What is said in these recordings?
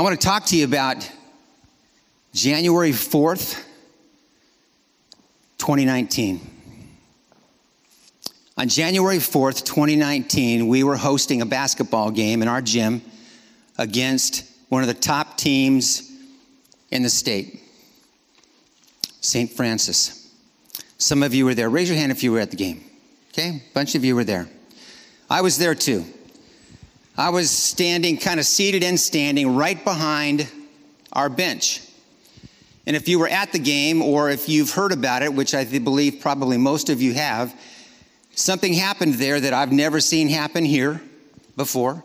I want to talk to you about January 4th, 2019. On January 4th, 2019, we were hosting a basketball game in our gym against one of the top teams in the state, St. Francis. Some of you were there. Raise your hand if you were at the game. Okay, a bunch of you were there. I was there too. I was standing, kind of seated and standing right behind our bench. And if you were at the game or if you've heard about it, which I believe probably most of you have, something happened there that I've never seen happen here before.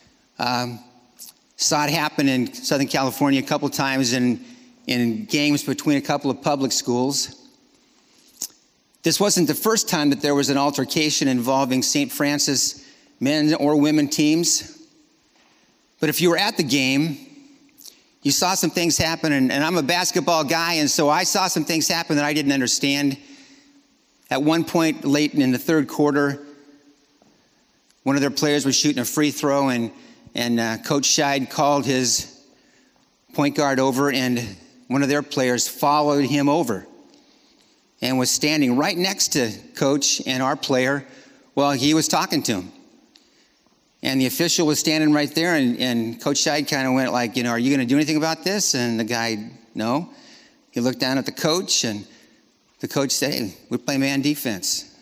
Saw it happen in Southern California a couple times in games between a couple of public schools. This wasn't the first time that there was an altercation involving St. Francis men or women teams. But if you were at the game, you saw some things happen, and I'm a basketball guy, and so I saw some things happen that I didn't understand. At one point late in the third quarter, one of their players was shooting a free throw, and Coach Scheid called his point guard over, and one of their players followed him over and was standing right next to Coach and our player while he was talking to him. And the official was standing right there, and Coach Scheid kind of went like, are you going to do anything about this? And the guy, no. He looked down at the coach, and the coach said, hey, we play man defense.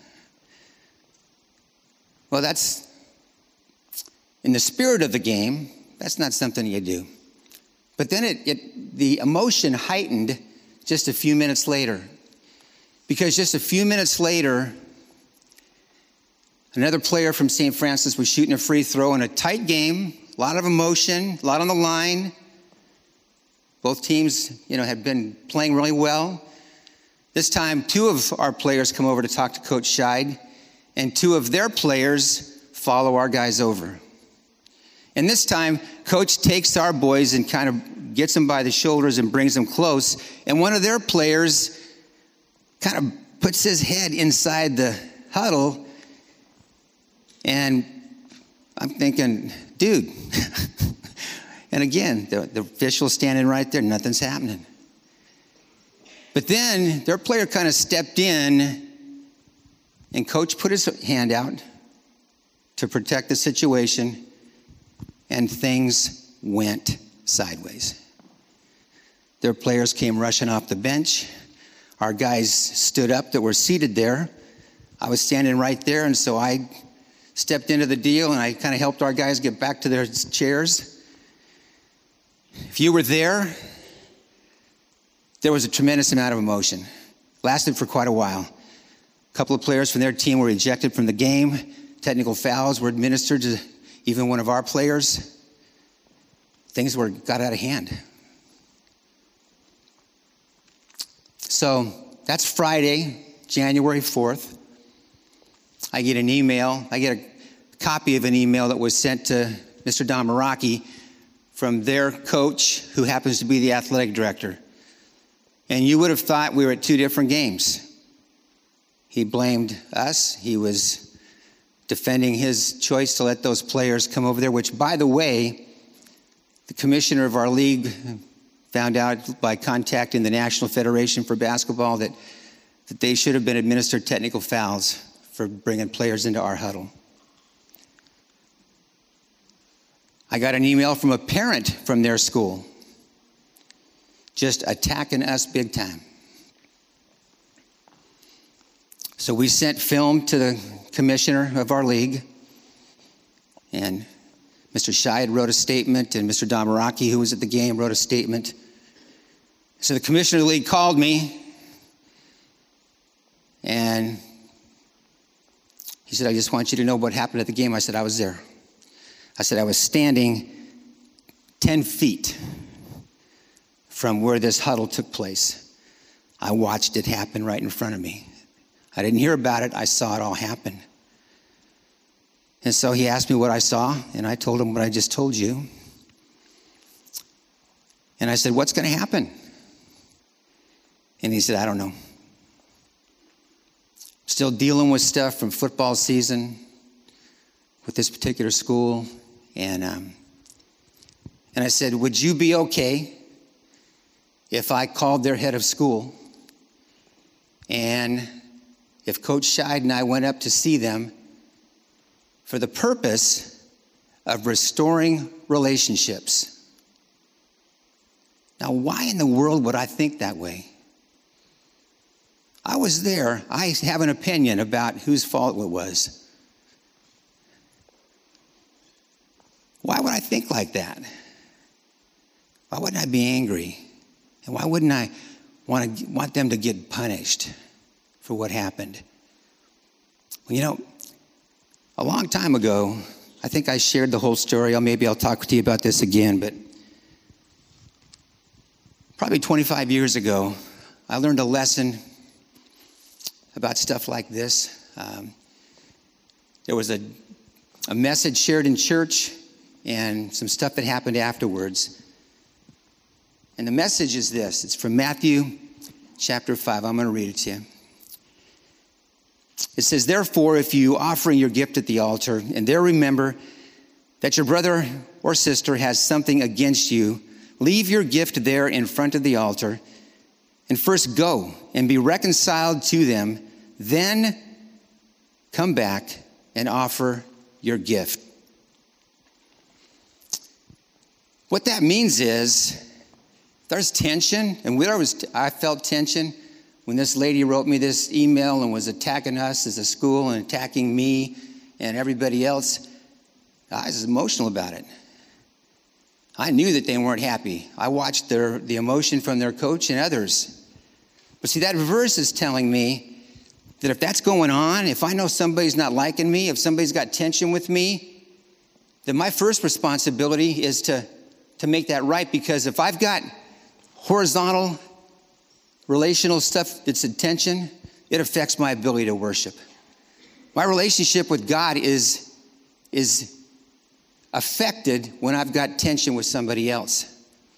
Well, that's, in the spirit of the game, that's not something you do. But then the emotion heightened just a few minutes later. Because just a few minutes later, another player from St. Francis was shooting a free throw in a tight game, a lot of emotion, a lot on the line. Both teams, had been playing really well. This time, two of our players come over to talk to Coach Scheid, and two of their players follow our guys over. And this time, Coach takes our boys and kind of gets them by the shoulders and brings them close. And one of their players kind of puts his head inside the huddle. And I'm thinking, dude. And again, the official's standing right there. Nothing's happening. But then their player kind of stepped in, and Coach put his hand out to protect the situation, and things went sideways. Their players came rushing off the bench. Our guys stood up that were seated there. I was standing right there, and so I stepped into the deal, and I kind of helped our guys get back to their chairs. If you were there was a tremendous amount of emotion. Lasted for quite a while. A couple of players from their team were ejected from the game. Technical fouls were administered to even one of our players. Things got out of hand. So that's Friday, January 4th. I get an email. I get a copy of an email that was sent to Mr. Don Meraki from their coach, who happens to be the athletic director. And you would have thought we were at two different games. He blamed us. He was defending his choice to let those players come over there, which, by the way, the commissioner of our league found out by contacting the National Federation for Basketball that they should have been administered technical fouls for bringing players into our huddle. I got an email from a parent from their school just attacking us big time. So we sent film to the commissioner of our league, and Mr. Scheid wrote a statement, and Mr. Don Meraki, who was at the game, wrote a statement. So the commissioner of the league called me, and he said, I just want you to know what happened at the game. I said, I was there. I said, I was standing 10 feet from where this huddle took place. I watched it happen right in front of me. I didn't hear about it. I saw it all happen. And so he asked me what I saw, and I told him what I just told you. And I said, what's going to happen? And he said, I don't know. Still dealing with stuff from football season with this particular school. And And I said, would you be okay if I called their head of school and if Coach Scheid and I went up to see them for the purpose of restoring relationships? Now, why in the world would I think that way? I was there. I have an opinion about whose fault it was. Why would I think like that? Why wouldn't I be angry? And why wouldn't I want them to get punished for what happened? Well, you know, a long time ago, I think I shared the whole story. Maybe I'll talk to you about this again, but probably 25 years ago, I learned a lesson about stuff like this. There was a message shared in church and some stuff that happened afterwards. And the message is this. It's from Matthew chapter 5. I'm going to read it to you. It says, therefore, if you offering your gift at the altar, and there remember that your brother or sister has something against you, leave your gift there in front of the altar, and first go and be reconciled to them, then come back and offer your gift. What that means is there's tension, and I felt tension when this lady wrote me this email and was attacking us as a school and attacking me and everybody else. I was emotional about it. I knew that they weren't happy. I watched the emotion from their coach and others. But see, that verse is telling me that if that's going on, if I know somebody's not liking me, if somebody's got tension with me, then my first responsibility is to make that right. Because if I've got horizontal relational stuff that's in tension, it affects my ability to worship. My relationship with God is affected when I've got tension with somebody else.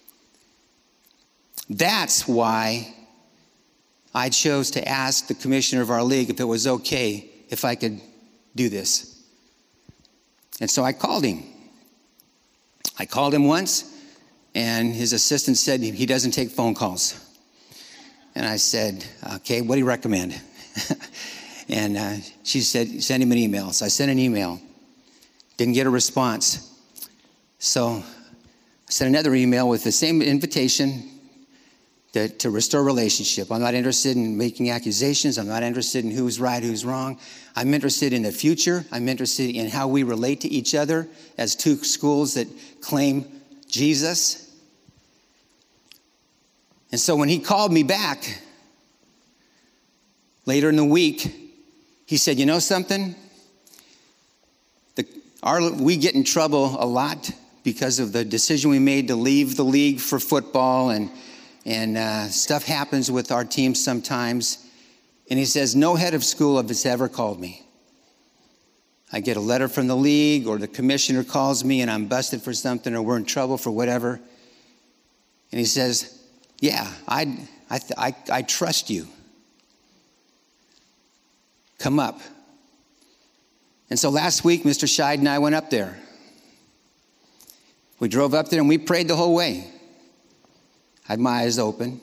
That's why I chose to ask the commissioner of our league if it was okay if I could do this. And so I called him. I called him once, and his assistant said he doesn't take phone calls. And I said, okay, what do you recommend? And she said, send him an email. So I sent an email. Didn't get a response. So I sent another email with the same invitation to restore relationship. I'm not interested in making accusations. I'm not interested in who's right, who's wrong. I'm interested in the future. I'm interested in how we relate to each other as two schools that claim Jesus. And so when he called me back later in the week, he said, you know something? We get in trouble a lot because of the decision we made to leave the league for football, and stuff happens with our team sometimes. And he says, no head of school has ever called me. I get a letter from the league, or the commissioner calls me and I'm busted for something, or we're in trouble for whatever. And he says, yeah, I trust you. Come up. And so last week, Mr. Scheid and I went up there. We drove up there and we prayed the whole way. I had my eyes open.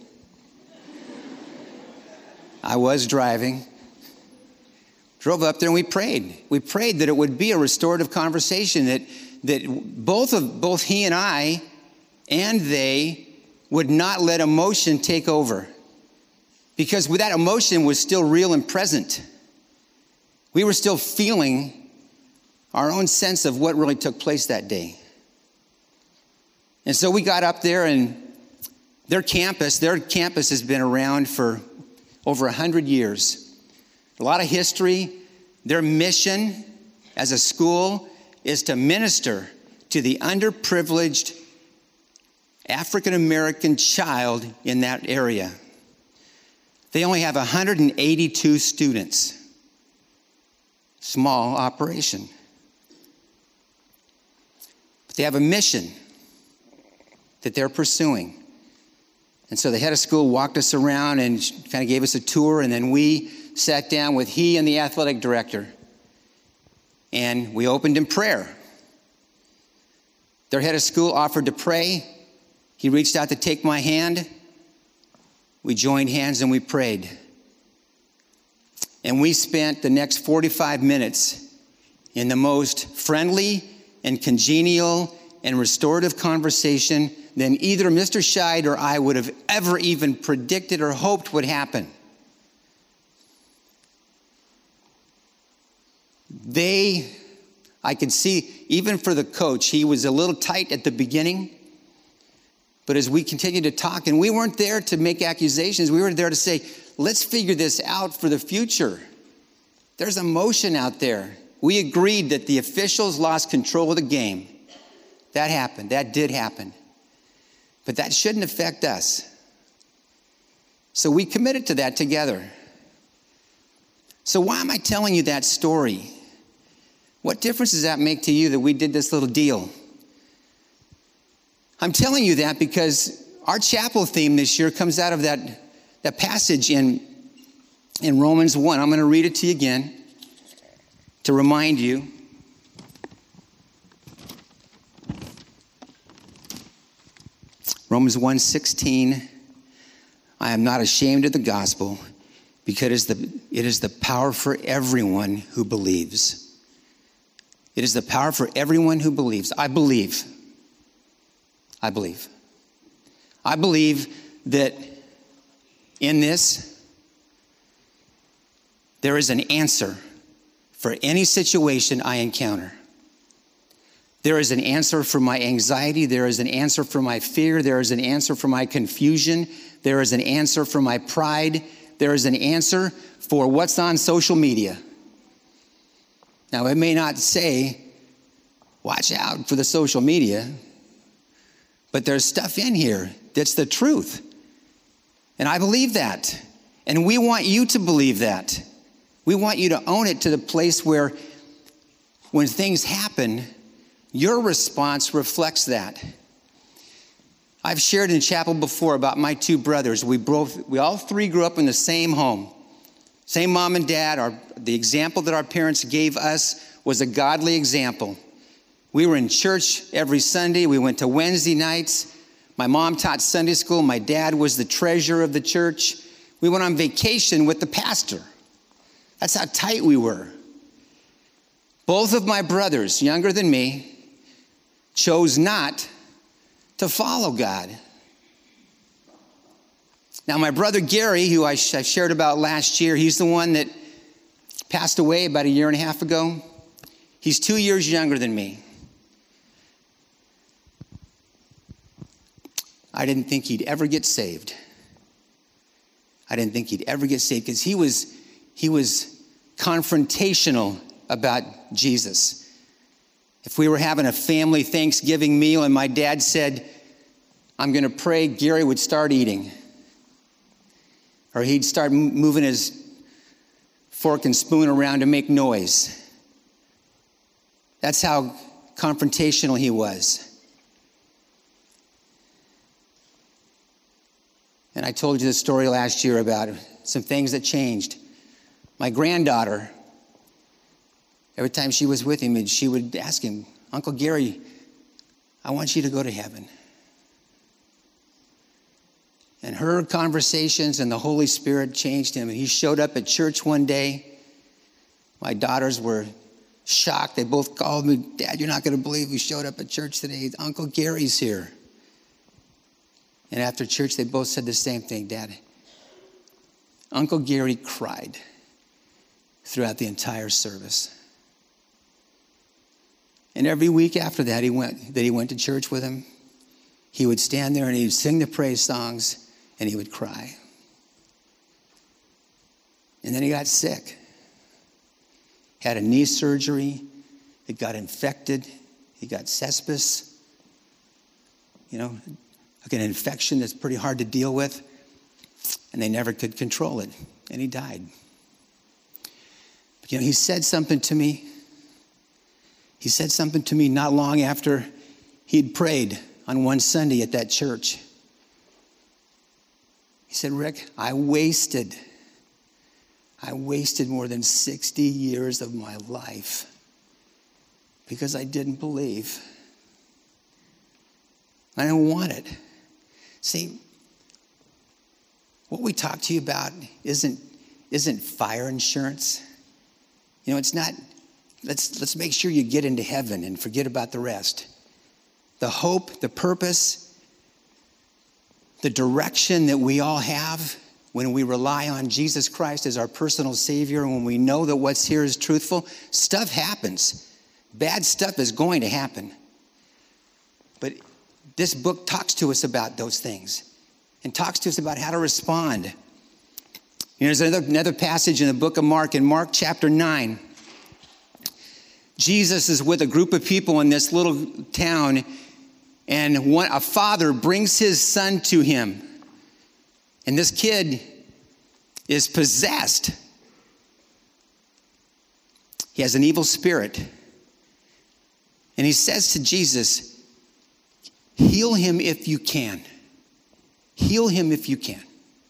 I was driving. Drove up there and we prayed. We prayed that it would be a restorative conversation, that both he and I and they would not let emotion take over. Because that emotion was still real and present. We were still feeling our own sense of what really took place that day. And so we got up there, and their campus has been around for over 100 years. A lot of history. Their mission as a school is to minister to the underprivileged African-American child in that area. They only have 182 students. Small operation. But they have a mission that they're pursuing. And so the head of school walked us around and kind of gave us a tour, and then we sat down with he and the athletic director. And we opened in prayer. Their head of school offered to pray. He reached out to take my hand. We joined hands and we prayed. And we spent the next 45 minutes in the most friendly and congenial and restorative conversation than either Mr. Scheid or I would have ever even predicted or hoped would happen. I could see, even for the coach, he was a little tight at the beginning. But as we continued to talk, and we weren't there to make accusations, we were there to say, let's figure this out for the future. There's emotion out there. We agreed that the officials lost control of the game. That happened. That did happen. But that shouldn't affect us. So we committed to that together. So why am I telling you that story? What difference does that make to you that we did this little deal? I'm telling you that because our chapel theme this year comes out of that passage in Romans 1. I'm going to read it to you again to remind you. Romans 1:16. I am not ashamed of the gospel because it is the power for everyone who believes. It is the power for everyone who believes. I believe that in this, there is an answer for any situation I encounter. There is an answer for my anxiety. There is an answer for my fear. There is an answer for my confusion. There is an answer for my pride. There is an answer for what's on social media. Now, it may not say, watch out for the social media, but there's stuff in here that's the truth. And I believe that. And we want you to believe that. We want you to own it to the place where when things happen, your response reflects that. I've shared in chapel before about my two brothers. We all three grew up in the same home. Same mom and dad. The example that our parents gave us was a godly example. We were in church every Sunday. We went to Wednesday nights. My mom taught Sunday school. My dad was the treasurer of the church. We went on vacation with the pastor. That's how tight we were. Both of my brothers, younger than me, chose not to follow God. Now, my brother Gary, who I shared about last year, he's the one that passed away about 1.5 years ago. He's 2 years younger than me. I didn't think he'd ever get saved. Because he was confrontational about Jesus. If we were having a family Thanksgiving meal and my dad said, I'm going to pray, Gary would start eating. Or he'd start moving his fork and spoon around to make noise. That's how confrontational he was. And I told you the story last year about some things that changed. My granddaughter, every time she was with him, she would ask him, Uncle Gary, I want you to go to heaven. And her conversations and the Holy Spirit changed him. And he showed up at church one day. My daughters were shocked. They both called me, Dad, you're not going to believe we showed up at church today. Uncle Gary's here. And after church, they both said the same thing, Dad. Uncle Gary cried throughout the entire service. And every week after that, he went to church with him. He would stand there and he would sing the praise songs and he would cry. And then he got sick. Had a knee surgery. It got infected. He got sepsis. Like an infection that's pretty hard to deal with. And they never could control it. And he died. But, he said something to me. He said something to me not long after he'd prayed on one Sunday at that church. He said, Rick, I wasted more than 60 years of my life because I didn't believe. I don't want it. See, what we talk to you about isn't fire insurance. You know, it's not, let's make sure you get into heaven and forget about the rest. The hope, the purpose, the direction that we all have when we rely on Jesus Christ as our personal Savior, and when we know that what's here is truthful, stuff happens. Bad stuff is going to happen. But this book talks to us about those things and talks to us about how to respond. You know, there's another passage in the book of Mark, in Mark chapter 9. Jesus is with a group of people in this little town, and a father brings his son to him. And this kid is possessed. He has an evil spirit. And he says to Jesus, heal him if you can. Heal him if you can.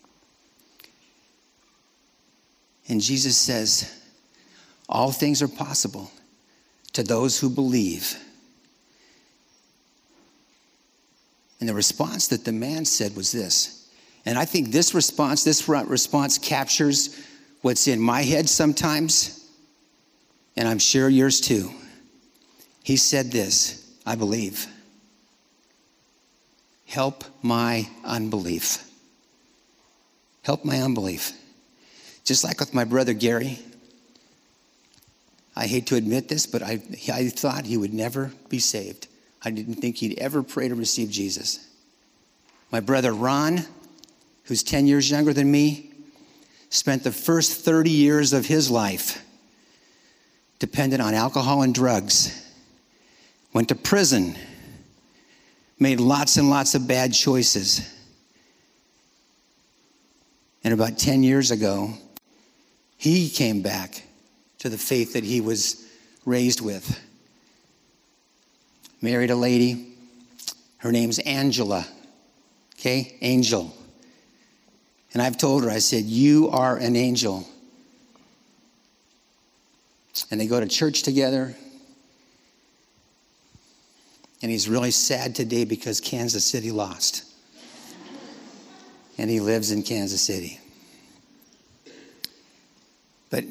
And Jesus says, all things are possible to those who believe. And the response that the man said was this. And I think this response captures what's in my head sometimes, and I'm sure yours too. He said this, I believe. Help my unbelief. Help my unbelief. Just like with my brother Gary, I hate to admit this, but I thought he would never be saved. I didn't think he'd ever pray to receive Jesus. My brother Ron, who's 10 years younger than me, spent the first 30 years of his life dependent on alcohol and drugs, went to prison, made lots and lots of bad choices. And about 10 years ago, he came back to the faith that he was raised with. Married a lady. Her name's Angela. Okay? Angel. And I've told her, I said, you are an angel. And they go to church together. And he's really sad today because Kansas City lost. And he lives in Kansas City. But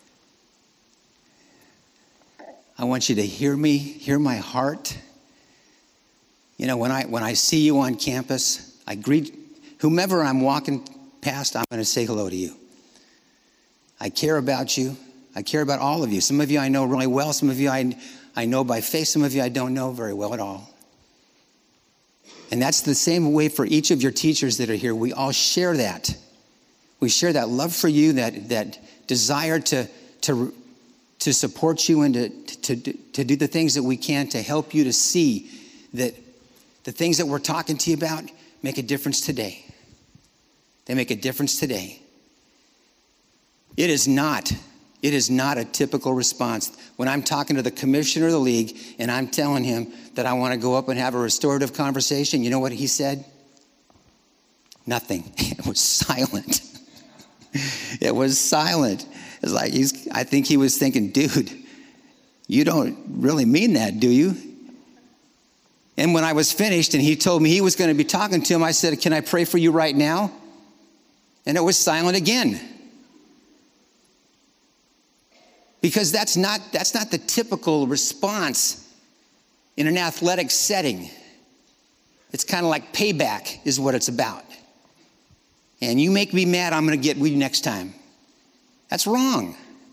I want you to hear me, hear my heart. You know, when I see you on campus, I greet whomever I'm walking past, I'm going to say hello to you. I care about you. I care about all of you. Some of you I know really well. Some of you I know by face. Some of you I don't know very well at all. And that's the same way for each of your teachers that are here. We all share that. We share that love for you, that desire to support you and to do the things that we can to help you to see that the things that we're talking to you about make a difference today. They make a difference today. It is not a typical response. When I'm talking to the commissioner of the league and I'm telling him that I want to go up and have a restorative conversation, you know what he said? Nothing. It was silent. It was silent. It's like I think he was thinking, dude, you don't really mean that, do you? And when I was finished and he told me he was going to be talking to him, I said, can I pray for you right now? And it was silent again. Because that's not the typical response in an athletic setting. It's kind of like payback is what it's about. And you make me mad, I'm going to get with you next time. That's wrong.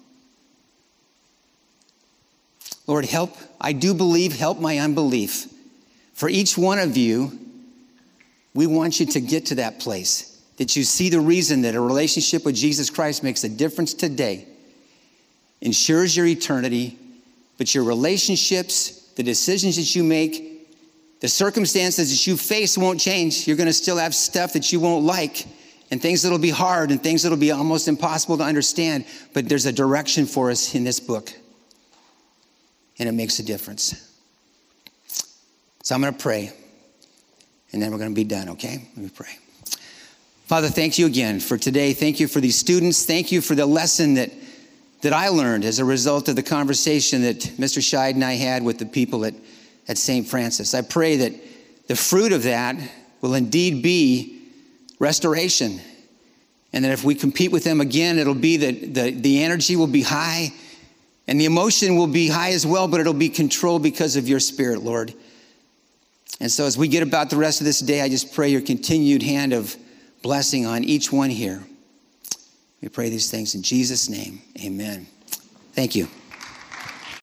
Lord, I do believe, help my unbelief. For each one of you, we want you to get to that place, that you see the reason that a relationship with Jesus Christ makes a difference today, ensures your eternity, but your relationships, the decisions that you make, the circumstances that you face won't change. You're going to still have stuff that you won't like, and things that'll be hard, and things that'll be almost impossible to understand, but there's a direction for us in this book, and it makes a difference. So I'm going to pray, and then we're going to be done, okay? Let me pray. Father, thank you again for today. Thank you for these students. Thank you for the lesson that I learned as a result of the conversation that Mr. Scheid and I had with the people at St. Francis. I pray the fruit of that will indeed be restoration. And that if we compete with them again, it'll be that the energy will be high and the emotion will be high as well, but it'll be controlled because of your Spirit, Lord. And so as we get about the rest of this day, I just pray your continued hand of blessing on each one here. We pray these things in Jesus' name. Amen. Thank you.